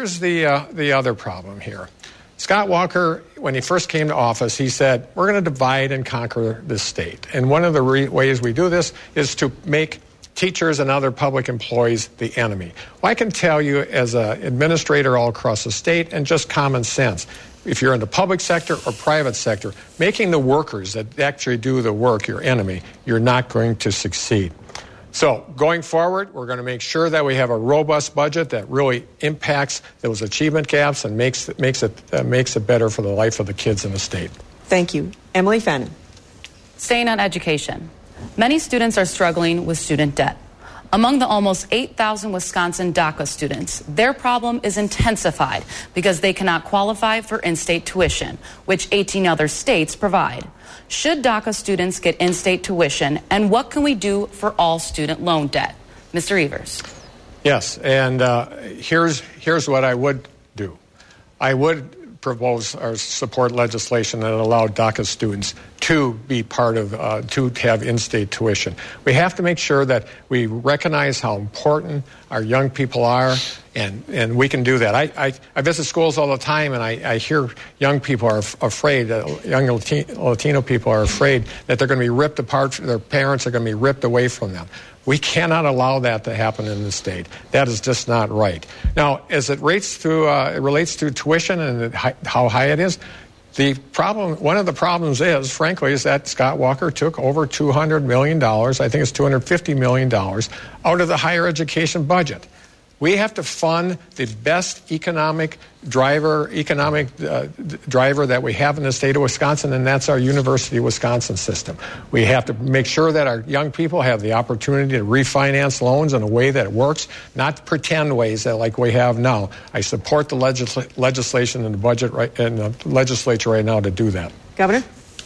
the other problem here. Scott Walker, when he first came to office, he said, we're going to divide and conquer this state. And one of the ways we do this is to make teachers and other public employees the enemy. Well, I can tell you as an administrator all across the state, and just common sense, if you're in the public sector or private sector, making the workers that actually do the work your enemy, you're not going to succeed. So going forward, we're going to make sure that we have a robust budget that really impacts those achievement gaps and makes it better for the life of the kids in the state.
Thank you. Emily Fannin.
Staying on education. Many students are struggling with student debt. Among the almost 8,000 Wisconsin DACA students, their problem is intensified because they cannot qualify for in-state tuition, which 18 other states provide. Should DACA students get in-state tuition, and what can we do for all student loan debt? Mr. Evers.
Yes, and here's what I would do. I would propose or support legislation that allowed DACA students to be part of, to have in-state tuition. We have to make sure that we recognize how important our young people are, and we can do that. I visit schools all the time, and I hear young people are afraid, young Latino people are afraid that they're going to be ripped apart, their parents are going to be ripped away from them. We cannot allow that to happen in the state. That is just not right. Now, as it relates to tuition and how high it is, one of the problems is, frankly, is that Scott Walker took over $200 million, I think it's $250 million, out of the higher education budget. We have to fund the best economic driver that we have in the state of Wisconsin, and that's our University of Wisconsin system. We have to make sure that our young people have the opportunity to refinance loans in a way that works, not pretend ways that like we have now. I support the legislation in the budget in the legislature right now to do that.
Governor?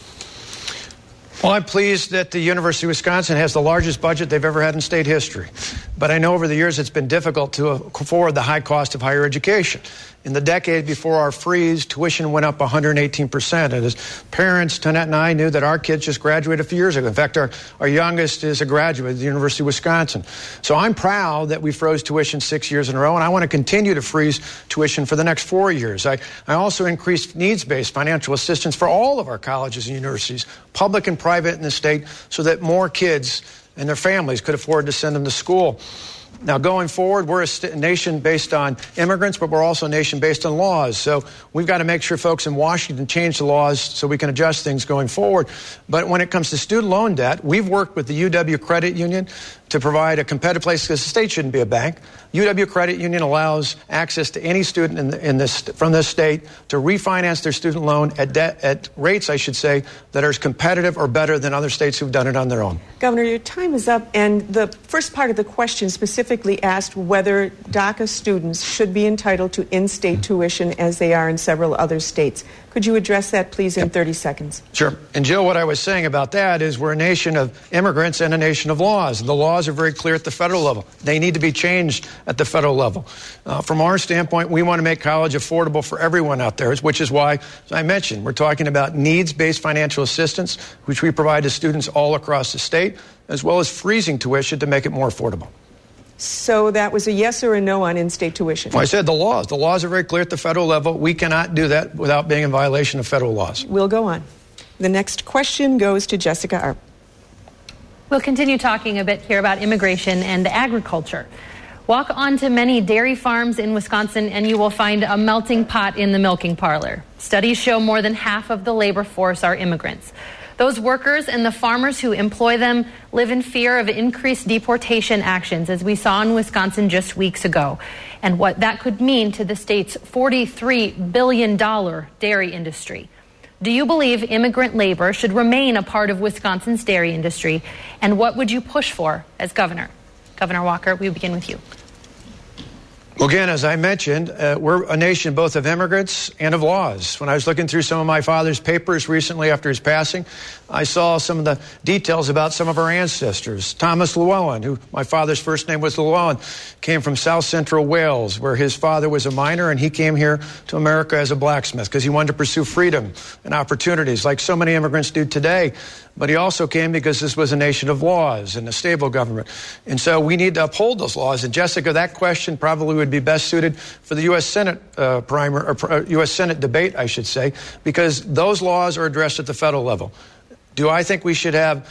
Well, I'm pleased that the University of Wisconsin has the largest budget they've ever had in state history. But I know over the years it's been difficult to afford the high cost of higher education. In the decade before our freeze, tuition went up 118%. And as parents, Tonette and I knew that our kids just graduated a few years ago. In fact, our youngest is a graduate of the University of Wisconsin. So I'm proud that we froze tuition 6 years in a row, and I want to continue to freeze tuition for the next 4 years. I also increased needs-based financial assistance for all of our colleges and universities, public and private in the state, so that more kids and their families could afford to send them to school. Now, going forward, we're a nation based on immigrants, but we're also a nation based on laws. So we've got to make sure folks in Washington change the laws so we can adjust things going forward. But when it comes to student loan debt, we've worked with the UW Credit Union to provide a competitive place, because the state shouldn't be a bank. UW Credit Union allows access to any student from this state to refinance their student loan at rates, I should say, that are as competitive or better than other states who've done it on their own.
Governor, your time is up, and the first part of the question specifically asked whether DACA students should be entitled to in-state tuition as they are in several other states. Could you address that, please, in 30 seconds?
Sure. And, Jill, what I was saying about that is we're a nation of immigrants and a nation of laws. The laws are very clear at the federal level. They need to be changed at the federal level. From our standpoint, we want to make college affordable for everyone out there, which is why, as I mentioned, we're talking about needs-based financial assistance, which we provide to students all across the state, as well as freezing tuition to make it more affordable.
So that was a yes or a no on in-state tuition?
Well, I said the laws. The laws are very clear at the federal level. We cannot do that without being in violation of federal laws.
We'll go on. The next question goes to Jessica Arp.
We'll continue talking a bit here about immigration and agriculture. Walk onto many dairy farms in Wisconsin and you will find a melting pot in the milking parlor. Studies show more than half of the labor force are immigrants. Those workers and the farmers who employ them live in fear of increased deportation actions, as we saw in Wisconsin just weeks ago, and what that could mean to the state's $43 billion dairy industry. Do you believe immigrant labor should remain a part of Wisconsin's dairy industry, and what would you push for as governor? Governor Walker, we begin with you.
Well, again, as I mentioned, we're a nation both of immigrants and of laws. When I was looking through some of my father's papers recently after his passing, I saw some of the details about some of our ancestors. Thomas Llewellyn, who my father's first name was Llewellyn, came from South Central Wales, where his father was a miner, and he came here to America as a blacksmith because he wanted to pursue freedom and opportunities like so many immigrants do today. But he also came because this was a nation of laws and a stable government. And so we need to uphold those laws. And Jessica, that question probably would be best suited for the U.S. Senate U.S. Senate debate, I should say, because those laws are addressed at the federal level. Do I think we should have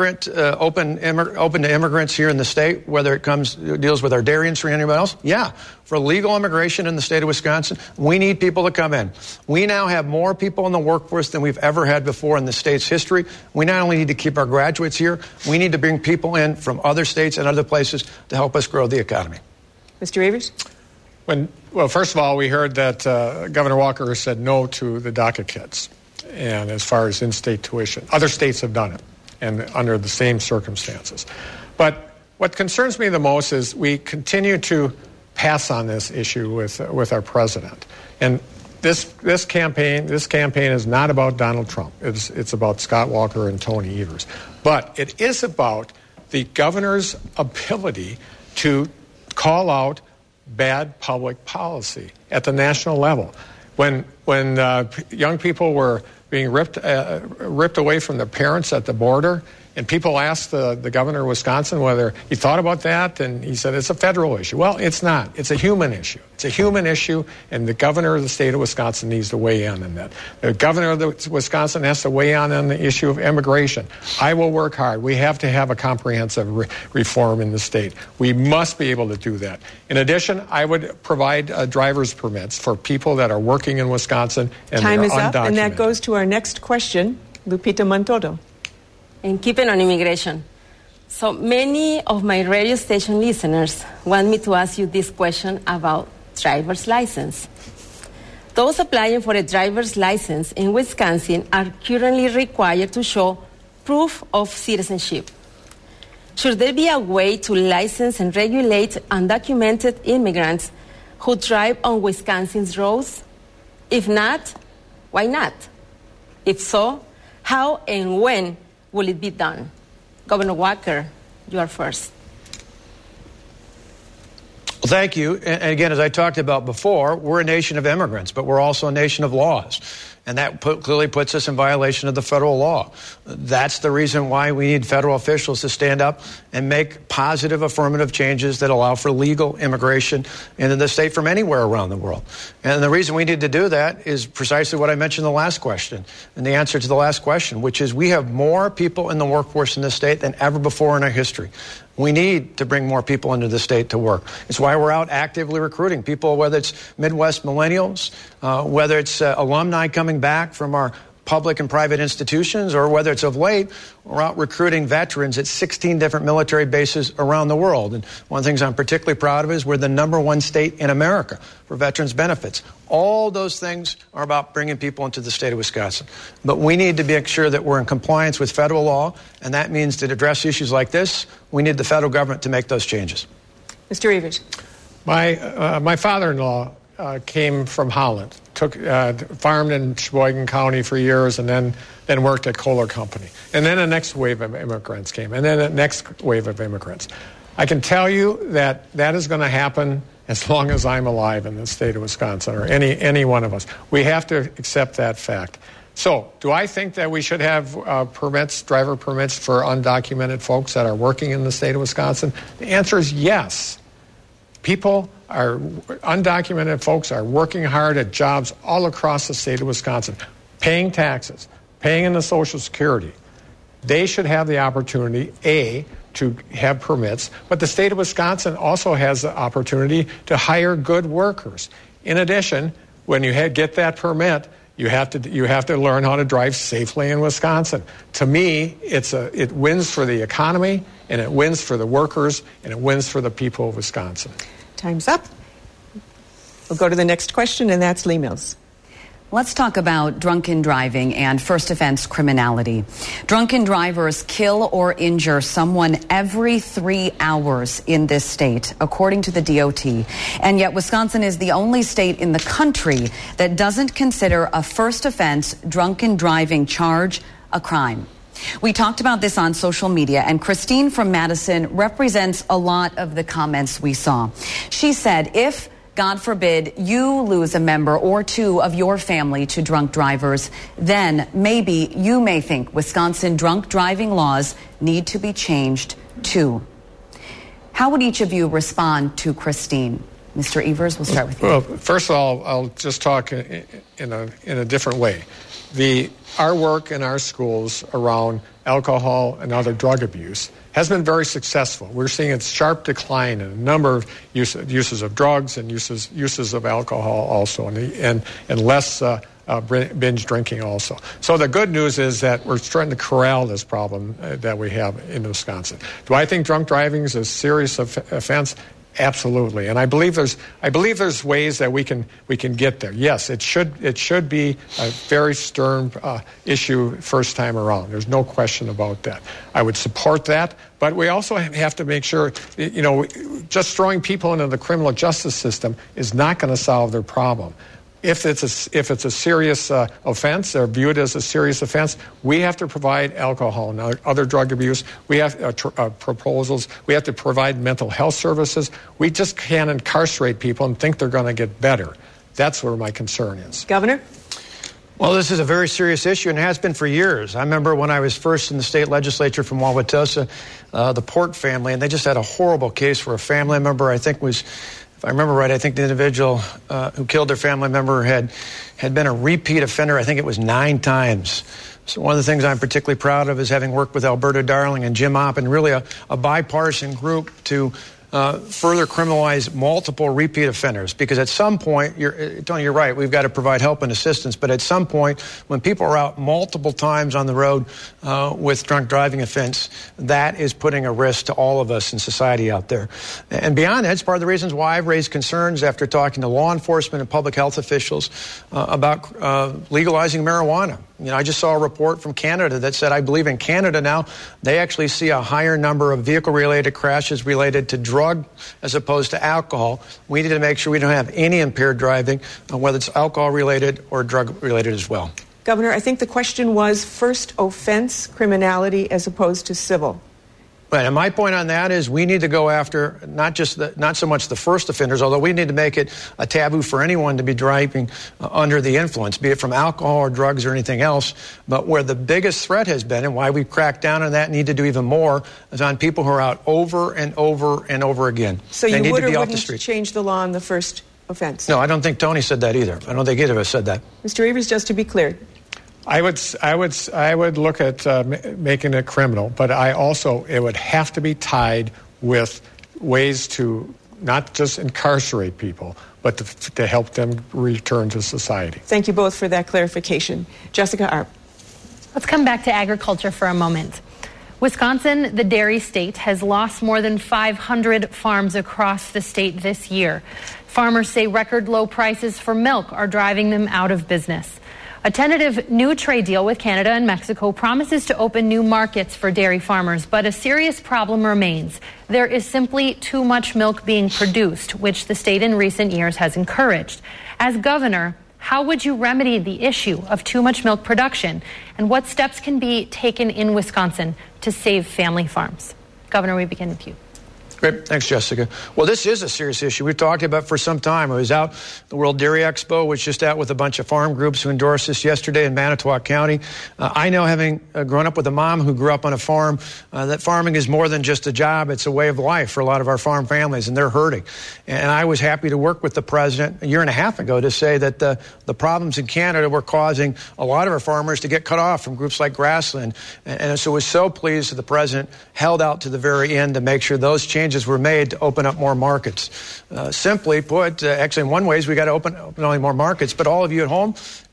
open to immigrants here in the state, whether it deals with our dairy industry or anybody else? Yeah. For legal immigration in the state of Wisconsin, we need people to come in. We now have more people in the workforce than we've ever had before in the state's history. We not only need to keep our graduates here, we need to bring people in from other states and other places to help us grow the economy.
Mr. Evers?
Well, first of all, we heard that Governor Walker said no to the DACA kids. And as far as in-state tuition, other states have done it, and under the same circumstances. But what concerns me the most is we continue to pass on this issue with our president. And this campaign is not about Donald Trump. It's about Scott Walker and Tony Evers. But it is about the governor's ability to call out bad public policy at the national level. When young people were being ripped away from their parents at the border, and people asked the governor of Wisconsin whether he thought about that, and he said it's a federal issue. Well, it's not. It's a human issue. It's a human issue, and the governor of the state of Wisconsin needs to weigh in on that. The governor of Wisconsin has to weigh in on the issue of immigration. I will work hard. We have to have a comprehensive reform in the state. We must be able to do that. In addition, I would provide driver's permits for people that are working in Wisconsin and
Time is
undocumented.
up, and that goes to our next question, Lupita Montoto.
And keeping on immigration. So many of my radio station listeners want me to ask you this question about driver's license. Those applying for a driver's license in Wisconsin are currently required to show proof of citizenship. Should there be a way to license and regulate undocumented immigrants who drive on Wisconsin's roads? If not, why not? If so, how and when will it be done? Governor Walker, you are first.
Well, thank you. And again, as I talked about before, we're a nation of immigrants, but we're also a nation of laws. And that clearly puts us in violation of the federal law. That's the reason why we need federal officials to stand up and make positive affirmative changes that allow for legal immigration into the state from anywhere around the world. And the reason we need to do that is precisely what I mentioned in the last question, and the answer to the last question, which is we have more people in the workforce in this state than ever before in our history. We need to bring more people into the state to work. It's why we're out actively recruiting people, whether it's Midwest millennials, whether it's alumni coming back from our public and private institutions, or whether it's of late, we're out recruiting veterans at 16 different military bases around the world. And one of the things I'm particularly proud of is we're the #1 state in America for veterans benefits. All those things are about bringing people into the state of Wisconsin. But we need to make sure that we're in compliance with federal law, and that means to address issues like this, we need the federal government to make those changes.
Mr. Evers.
My father-in-law came from Holland, farmed in Sheboygan County for years, and then worked at Kohler Company. And then the next wave of immigrants came, and then the next wave of immigrants. I can tell you that is going to happen as long as I'm alive in the state of Wisconsin, or any one of us. We have to accept that fact. So, do I think that we should have driver permits for undocumented folks that are working in the state of Wisconsin? The answer is yes. Undocumented folks are working hard at jobs all across the state of Wisconsin, paying taxes, paying into Social Security. They should have the opportunity, to have permits, but the state of Wisconsin also has the opportunity to hire good workers. In addition, when you get that permit, you have to learn how to drive safely in Wisconsin. To me, it wins for the economy, and it wins for the workers, and it wins for the people of Wisconsin.
Time's up. We'll go to the next question, and that's Lee Mills.
Let's talk about drunken driving and first offense criminality. Drunken drivers kill or injure someone every 3 hours in this state, according to the DOT. And yet Wisconsin is the only state in the country that doesn't consider a first offense drunken driving charge a crime. We talked about this on social media, and Christine from Madison represents a lot of the comments we saw. She said, if God forbid you lose a member or two of your family to drunk drivers, then maybe you may think Wisconsin drunk driving laws need to be changed too. How would each of you respond to Christine? Mr. Evers, we'll start with you.
Well, first of all, I'll just talk in a different way. Our work in our schools around alcohol and other drug abuse has been very successful. We're seeing a sharp decline in a number of uses of drugs and uses of alcohol also, and less binge drinking also. So the good news is that we're trying to corral this problem that we have in Wisconsin. Do I think drunk driving is a serious offense? Absolutely, and I believe there's ways that we can get there. Yes, it should be a very stern issue first time around. There's no question about that. I would support that, but we also have to make sure, just throwing people into the criminal justice system is not going to solve their problem. If it's a serious offense, or viewed as a serious offense, we have to provide alcohol and other drug abuse. We have proposals. We have to provide mental health services. We just can't incarcerate people and think they're going to get better. That's where my concern is.
Governor?
Well, this is a very serious issue, and it has been for years. I remember when I was first in the state legislature from Wauwatosa, the Port family, and they just had a horrible case where a family member, if I remember right, I think the individual who killed their family member had been a repeat offender. I think it was 9 times. So one of the things I'm particularly proud of is having worked with Alberta Darling and Jim Opp and really a bipartisan group to further criminalize multiple repeat offenders, because at some point, Tony, you're right, we've got to provide help and assistance, but at some point, when people are out multiple times on the road with drunk driving offense, that is putting a risk to all of us in society out there. And beyond that, it's part of the reasons why I've raised concerns after talking to law enforcement and public health officials about legalizing marijuana. I just saw a report from Canada that said, I believe in Canada now, they actually see a higher number of vehicle-related crashes related to drug as opposed to alcohol. We need to make sure we don't have any impaired driving, whether it's alcohol-related or drug-related as well.
Governor, I think the question was first offense criminality as opposed to civil.
Right, and my point on that is we need to go after not so much the first offenders, although we need to make it a taboo for anyone to be driving under the influence, be it from alcohol or drugs or anything else. But where the biggest threat has been, and why we've cracked down on that and need to do even more, is on people who are out over and over and over again.
So you would or wouldn't change the law on the first offense?
No, I don't think Tony said that either. I don't think either of us said that.
Mr. Evers, just to be clear.
I would look at making it criminal, but it would have to be tied with ways to not just incarcerate people, but to help them return to society.
Thank you both for that clarification. Jessica Arp.
Let's come back to agriculture for a moment. Wisconsin, the dairy state, has lost more than 500 farms across the state this year. Farmers say record low prices for milk are driving them out of business. A tentative new trade deal with Canada and Mexico promises to open new markets for dairy farmers, but a serious problem remains. There is simply too much milk being produced, which the state in recent years has encouraged. As governor, how would you remedy the issue of too much milk production, and what steps can be taken in Wisconsin to save family farms? Governor, we begin with you.
Great. Thanks, Jessica. Well, this is a serious issue. We've talked about it for some time. I was out the World Dairy Expo, was just out with a bunch of farm groups who endorsed this yesterday in Manitowoc County. I know, having grown up with a mom who grew up on a farm, that farming is more than just a job. It's a way of life for a lot of our farm families, and they're hurting. And I was happy to work with the president a year and a half ago to say that the problems in Canada were causing a lot of our farmers to get cut off from groups like Grassland. And so I was so pleased that the president held out to the very end to make sure those changes were made to open up more markets. Simply put, actually in one way, we got to open not only more markets, but all of you at home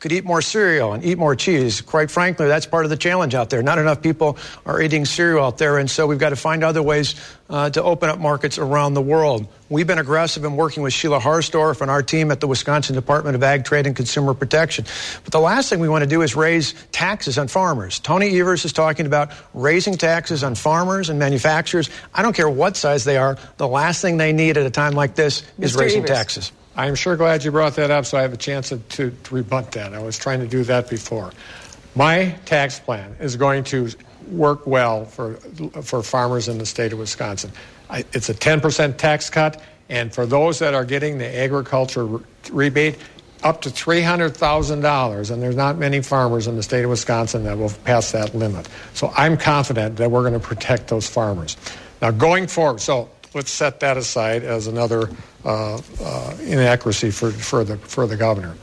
could eat more cereal and eat more cheese. Quite frankly, that's part of the challenge out there. Not enough people are eating cereal out there, and so we've got to find other ways to open up markets around the world. We've been aggressive in working with Sheila Harsdorf and our team at the Wisconsin Department of Ag, Trade, and Consumer Protection. But the last thing we want to do is raise taxes on farmers. Tony Evers is talking about raising taxes on farmers and manufacturers. I don't care what size they are. The last thing they need at a time like this is raising taxes.
I'm sure glad you brought that up so I have a chance to rebut that. I was trying to do that before. My tax plan is going to work well for farmers in the state of Wisconsin. It's a 10% tax cut, and for those that are getting the agriculture rebate, up to $300,000, and there's not many farmers in the state of Wisconsin that will pass that limit. So I'm confident that we're going to protect those farmers. Now, going forward, so let's set that aside as another inaccuracy for the governor.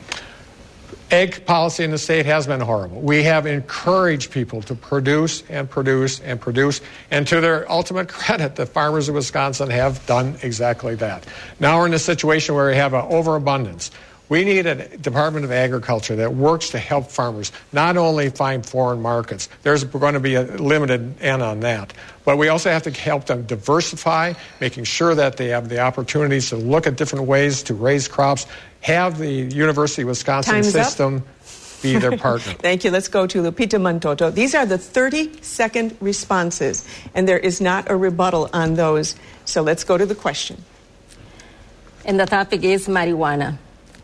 Ag policy in the state has been horrible. We have encouraged people to produce and produce and produce, and to their ultimate credit, the farmers of Wisconsin have done exactly that. Now we're in a situation where we have an overabundance. We need a Department of Agriculture that works to help farmers not only find foreign markets. There's going to be a limited end on that. But we also have to help them diversify, making sure that they have the opportunities to look at different ways to raise crops, have the University of Wisconsin system be their partner.
Thank you. Let's go to Lupita Montoto. These are the 30-second responses, and there is not a rebuttal on those. So let's go to the question.
And the topic is marijuana.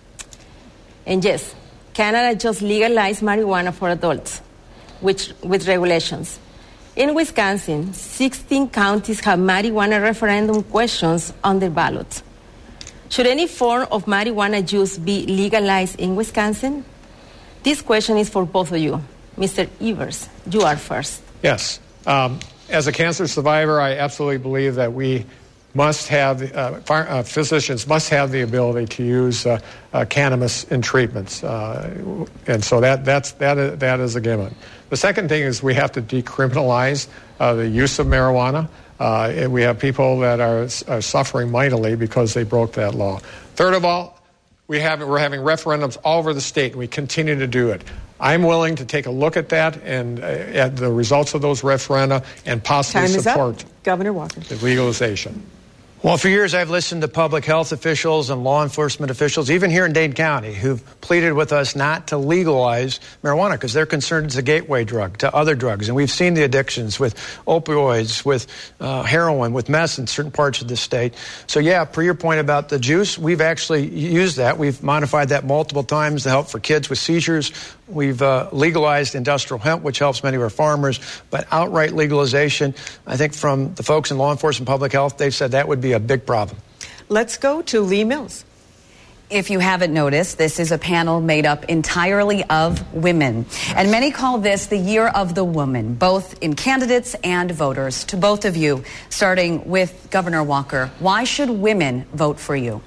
And yes, Canada just legalized marijuana for adults, with regulations. In Wisconsin, 16 counties have marijuana referendum questions on their ballots. Should any form of marijuana use be legalized in Wisconsin? This question is for both of you. Mr. Evers, you are first.
Yes. As a cancer survivor, I absolutely believe that we must have, physicians must have the ability to use cannabis in treatments. And so that is a given. The second thing is we have to decriminalize the use of marijuana. And we have people that are suffering mightily because they broke that law. Third of all, we're having referendums all over the state, and we continue to do it. I'm willing to take a look at that and at the results of those referenda and possibly support
Governor Walker.
The legalization.
Well, for years I've listened to public health officials and law enforcement officials, even here in Dane County, who've pleaded with us not to legalize marijuana because they're concerned it's a gateway drug to other drugs. And we've seen the addictions with opioids, with heroin, with meth in certain parts of the state. So, yeah, per your point about the juice, we've actually used that. We've modified that multiple times to help for kids with seizures. We've legalized industrial hemp, which helps many of our farmers. But outright legalization, I think from the folks in law enforcement and public health, they've said that would be a big problem.
Let's go to Lee Mills.
If you haven't noticed, this is a panel made up entirely of women. And many call this the year of the woman, both in candidates and voters. To both of you, starting with Governor Walker, why should women vote for you?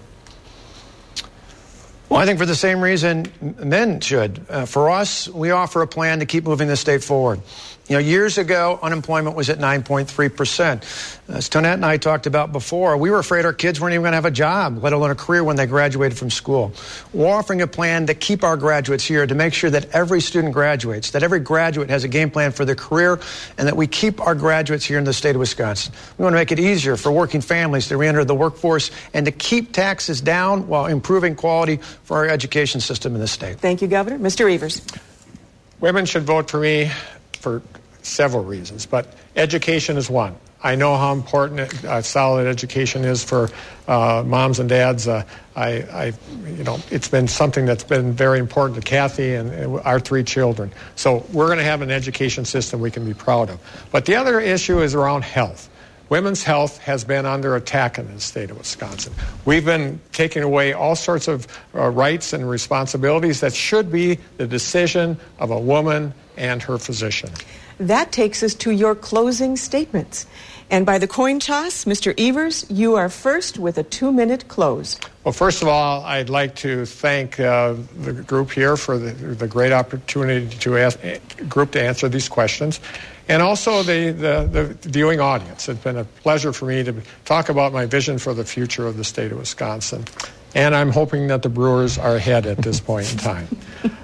Well, I think for the same reason men should. For us, we offer a plan to keep moving the state forward. You know, years ago, unemployment was at 9.3%. As Tonette and I talked about before, we were afraid our kids weren't even going to have a job, let alone a career when they graduated from school. We're offering a plan to keep our graduates here, to make sure that every student graduates, that every graduate has a game plan for their career, and that we keep our graduates here in the state of Wisconsin. We want to make it easier for working families to reenter the workforce and to keep taxes down while improving quality for our education system in the state.
Thank you, Governor. Mr. Evers.
Women should vote for me for several reasons, but education is one. I know how important solid education is for moms and dads. It's been something that's been very important to Kathy and our three children. So we're going to have an education system we can be proud of. But the other issue is around health. Women's health has been under attack in the state of Wisconsin. We've been taking away all sorts of rights and responsibilities that should be the decision of a woman and her physician.
That takes us to your closing statements. And by the coin toss, Mr. Evers, you are first with a 2-minute close.
Well, first of all, I'd like to thank the group here for the great opportunity to answer these questions. And also the viewing audience. It's been a pleasure for me to talk about my vision for the future of the state of Wisconsin. And I'm hoping that the Brewers are ahead at this point in time.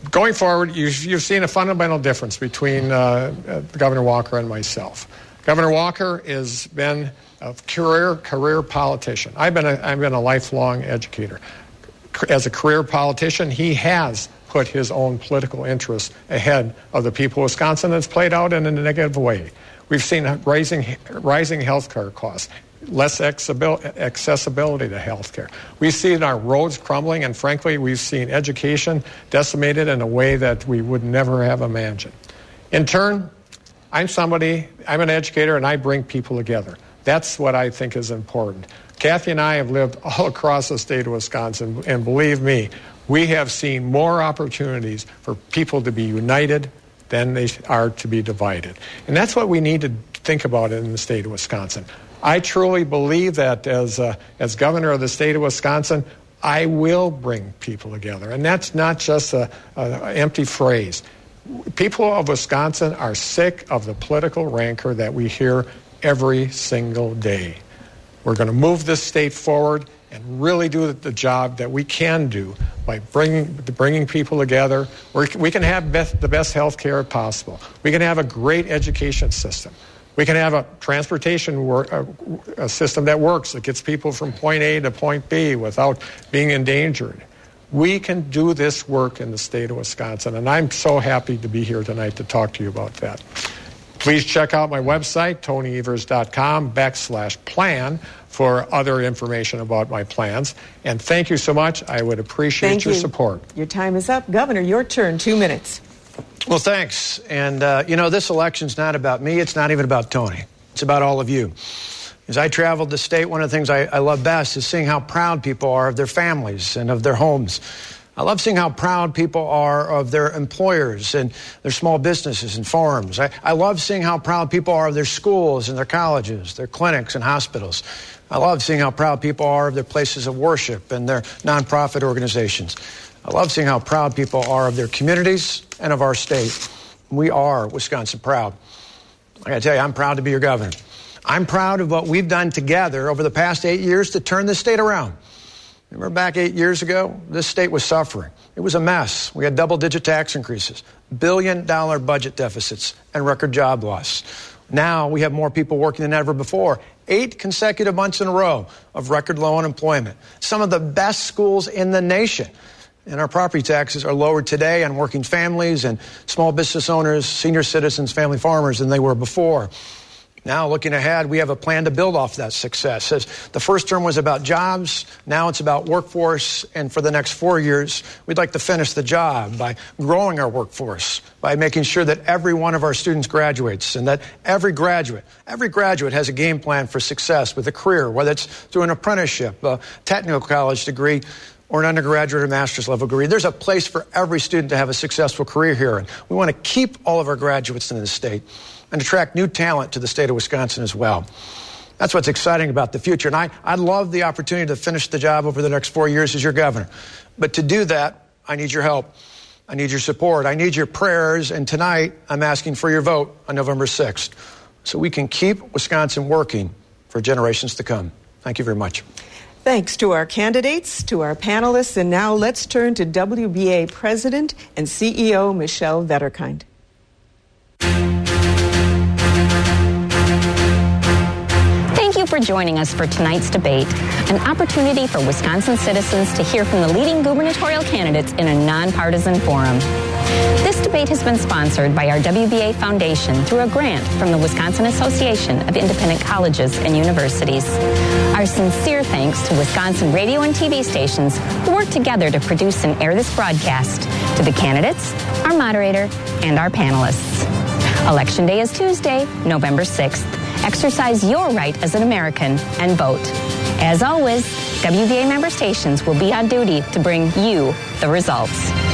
Going forward, you've seen a fundamental difference between Governor Walker and myself. Governor Walker has been a career politician. I've been a lifelong educator. As a career politiciien, he has put his own political interests ahead of the people of Wisconsin, and it's played out in a negative way. We've seen rising health care costs, less accessibility to health care. We've seen our roads crumbling, and frankly, we've seen education decimated in a way that we would never have imagined. In turn, I'm an educator, and I bring people together. That's what I think is important. Kathy and I have lived all across the state of Wisconsin, and believe me, we have seen more opportunities for people to be united than they are to be divided. And that's what we need to think about in the state of Wisconsin. I truly believe that as governor of the state of Wisconsin, I will bring people together. And that's not just an empty phrase. People of Wisconsin are sick of the political rancor that we hear every single day. We're going to move this state forward and really do the job that we can do by bringing people together. We can have the best health care possible. We can have a great education system. We can have a transportation a system that works, that gets people from point A to point B without being endangered. We can do this work in the state of Wisconsin, and I'm so happy to be here tonight to talk to you about that. Please check out my website, tonyevers.com/plan, for other information about my plans. And thank you so much. I would appreciate your support.
Your time is up. Governor, your turn. 2 minutes.
Well, thanks. And, this election's not about me. It's not even about Tony. It's about all of you. As I traveled the state, one of the things I love best is seeing how proud people are of their families and of their homes. I love seeing how proud people are of their employers and their small businesses and farms. I love seeing how proud people are of their schools and their colleges, their clinics and hospitals. I love seeing how proud people are of their places of worship and their nonprofit organizations. I love seeing how proud people are of their communities and of our state. We are Wisconsin proud. I got to tell you, I'm proud to be your governor. I'm proud of what we've done together over the past 8 years to turn this state around. Remember back 8 years ago, this state was suffering. It was a mess. We had double-digit tax increases, billion-dollar budget deficits, and record job loss. Now we have more people working than ever before. 8 consecutive months in a row of record low unemployment. Some of the best schools in the nation. And our property taxes are lower today on working families and small business owners, senior citizens, family farmers than they were before. Now, looking ahead, we have a plan to build off that success. As the first term was about jobs, now it's about workforce, and for the next 4 years, we'd like to finish the job by growing our workforce, by making sure that every one of our students graduates, and that every graduate has a game plan for success with a career, whether it's through an apprenticeship, a technical college degree, or an undergraduate or master's level degree. There's a place for every student to have a successful career here, and we want to keep all of our graduates in the state and attract new talent to the state of Wisconsin as well. That's what's exciting about the future. And I'd love the opportunity to finish the job over the next 4 years as your governor. But to do that, I need your help. I need your support. I need your prayers. And tonight, I'm asking for your vote on November 6th so we can keep Wisconsin working for generations to come. Thank you very much.
Thanks to our candidates, to our panelists. And now let's turn to WBA President and CEO Michelle Vetterkind.
Thank you for joining us for tonight's debate, an opportunity for Wisconsin citizens to hear from the leading gubernatorial candidates in a nonpartisan forum. This debate has been sponsored by our WBA Foundation through a grant from the Wisconsin Association of Independent Colleges and Universities. Our sincere thanks to Wisconsin radio and TV stations who work together to produce and air this broadcast, to the candidates, our moderator, and our panelists. Election Day is Tuesday, November 6th. Exercise your right as an American and vote. As always, WBA member stations will be on duty to bring you the results.